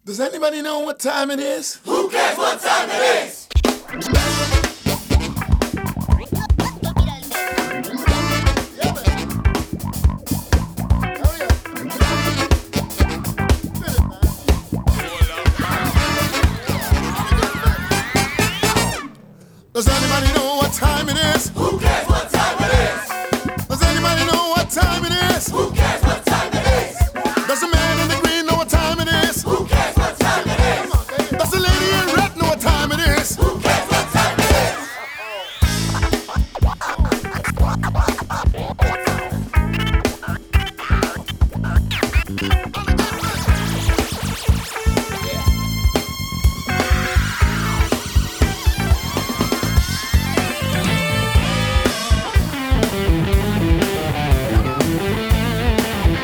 Does anybody know what time it is? Who cares what time it is?